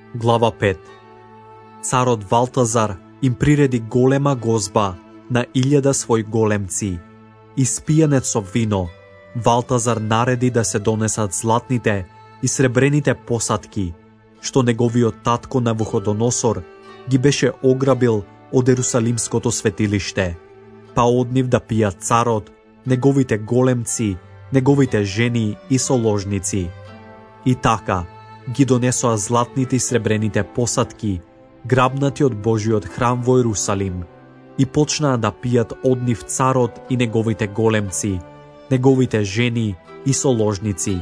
Глава 5. Царот Валтазар им приреди голема гозба на 1000 своји големци. Испијанет со вино, Валтазар нареди да се донесат златните и сребрените посадки, што неговиот татко Навуходоносор ги беше ограбил од Ерусалимското светилиште, па од нив да пијат царот, неговите големци, неговите жени и соложници. И така, ги донесоа златните и сребрените посадки, грабнати од Божиот храм во Ерусалим, и почнаа да пијат од нив царот и неговите големци, неговите жени и соложници.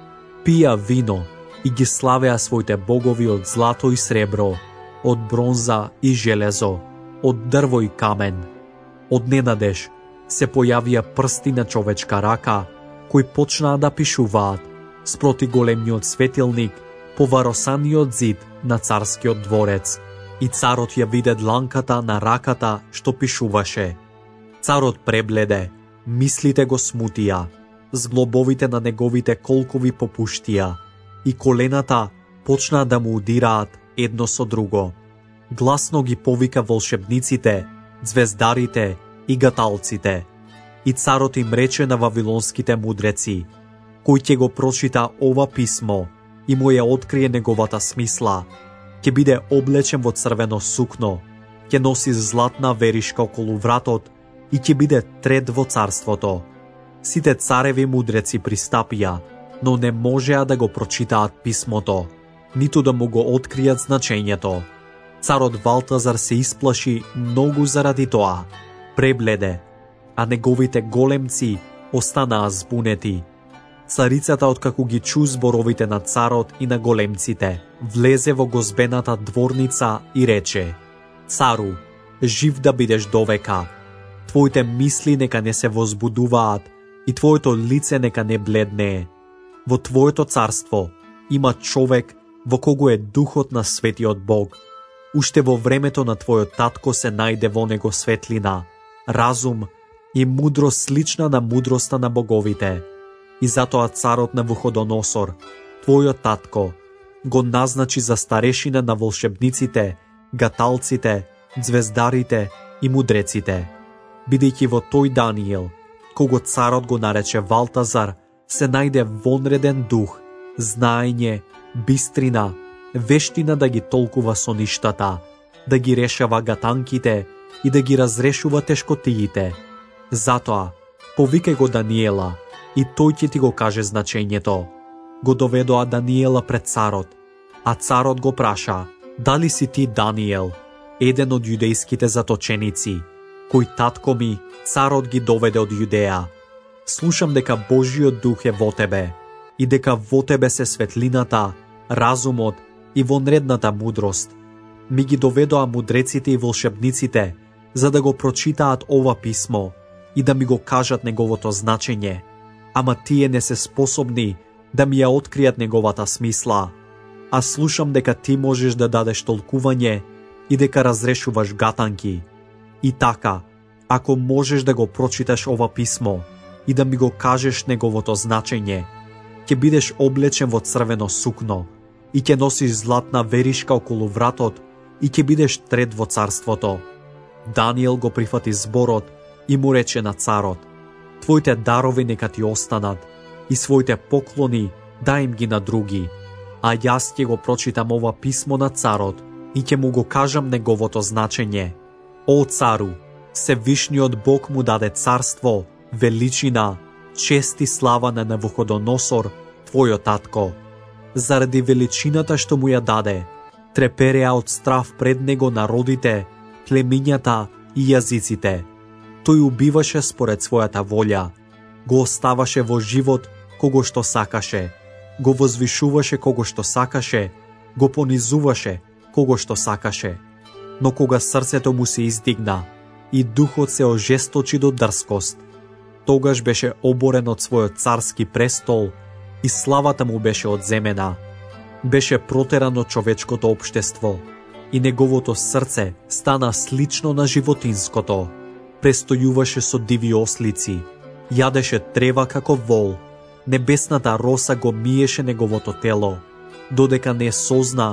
Пија вино и ги славеа своите богови од злато и сребро, од бронза и железо, од дрво и камен. Од ненадеж се појавија прсти на човечка рака, кои почнаа да пишуваат спроти големниот светилник по варосаниот зид на царскиот дворец, и царот ја виде дланката на раката што пишуваше. Царот пребледе, мислите го смутија, зглобовите на неговите колкови попуштија, и колената почнаа да му удираат едно со друго. Гласно ги повика волшебниците, звездарите и гаталците. И царот им рече на вавилонските мудреци, кој ќе го прочита ова писмо и му ја открие неговата смисла, ќе биде облечен во црвено сукно, ќе носи златна веришка околу вратот и ќе биде трет во царството. Сите цареви мудреци пристапија, но не можеа да го прочитаат писмото, ниту да му го откријат значењето. Царот Валтазар се исплаши многу заради тоа, пребледе, а неговите големци останаа збунети. Царицата, откако ги чу зборовите на царот и на големците, влезе во гозбената дворница и рече: Цару, жив да бидеш довека. Твоите мисли нека не се возбудуваат и твоето лице нека не бледнее. Во твоето царство има човек во кого е духот на светиот Бог. Уште во времето на твојот татко се најде во него светлина, разум и мудрост слична на мудроста на боговите. И затоа царот Навуходоносор, твојот татко, го назначи за старешина на волшебниците, гаталците, звездарите и мудреците. Бидејќи во тој Даниел, кого царот го нарече Валтазар, се најде вонреден дух, знаење, бистрина, вештина да ги толкува соништата, да ги решава гатанките и да ги разрешува тешкотиите. Затоа, повикај го Даниела, и тој ќе ти го каже значењето. Го доведоа Даниела пред царот, а царот го праша: дали си ти Даниел, еден од јудејските заточеници, кој татко ми, царот ги доведе од Јудеја? Слушам дека Божиот дух е во тебе и дека во тебе се светлината, разумот и вонредната мудрост. Ми ги доведоа мудреците и волшебниците за да го прочитаат ова писмо и да ми го кажат неговото значење, ама тие не се способни да ми ја откријат неговата смисла. А слушам дека ти можеш да дадеш толкување и дека разрешуваш гатанки. И така, ако можеш да го прочиташ ова писмо и да ми го кажеш неговото значење, ќе бидеш облечен во црвено сукно и ќе носиш златна веришка околу вратот и ќе бидеш трет во царството. Даниел го прифати зборот и му рече на царот: твоите дарови нека ти останат и своите поклони дај им ги на други, а јас ќе го прочитам ова писмо на царот и ќе му го кажам неговото значење. О цару, Севишниот Бог му даде царство, величина, чест и слава на Навуходоносор, твојот татко. Заради величината што му ја даде, трепереа од страв пред него народите, племињата и јазиците. Тој убиваше според својата волја, го оставаше во живот кого што сакаше, го возвишуваше кого што сакаше, го понизуваше кого што сакаше. Но кога срцето му се издигна и духот се ожесточи до дрскост, тогаш беше оборен од својот царски престол и славата му беше одземена. Беше протеран од човечкото општество и неговото срце стана слично на животинското. Престојуваше со диви ослици, јадеше трева како вол, небесната роса го миеше неговото тело, додека не созна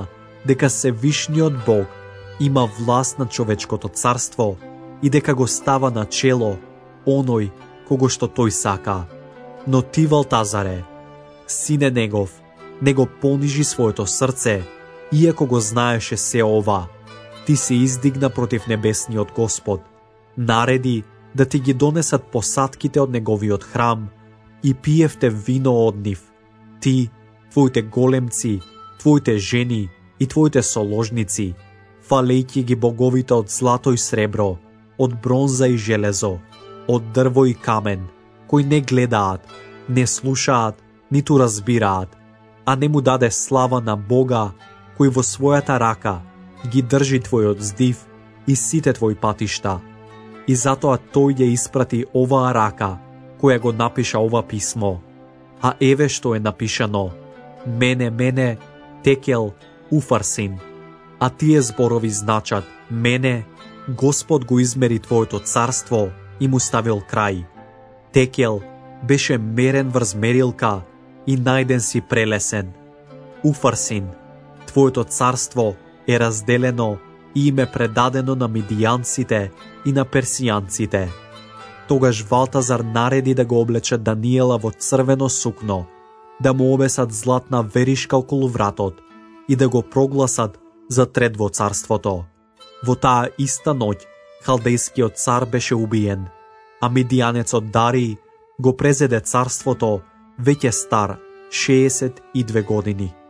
дека Севишниот Бог има власт над човечкото царство и дека го става на чело оној кого што тој сака. Но ти, Валтазаре, сине негов, не го понижи своето срце, иако го знаеше се ова. Ти се издигна против небесниот Господ, нареди да ти ги донесат посадките од неговиот храм и пиевте вино од нив. Ти, твоите големци, твоите жени и твоите соложници, фалејќи ги боговите од злато и сребро, од бронза и железо, од дрво и камен, кои не гледаат, не слушаат, ниту разбираат, а не му даде слава на Бога, кој во својата рака ги држи твојот здив и сите твои патишта. И затоа тој ја испрати оваа рака, која го напиша ова писмо. А еве што е напишано: мене, Текел, Уфарсин. А тие зборови значат: мене, Господ го измери твоето царство и му ставил крај. Текел беше мерен врз мерилка и најден си прелесен. Уфарсин, твоето царство е разделено и им е предадено на мидијанците и на персијанците. Тогаш Валтазар нареди да го облечат Даниела во црвено сукно, да му обесат златна веришка околу вратот и да го прогласат за трет во царството. Во таа иста ноќ халдејскиот цар беше убиен, а мидијанецот Дарий го презеде царството веќе стар 62 години.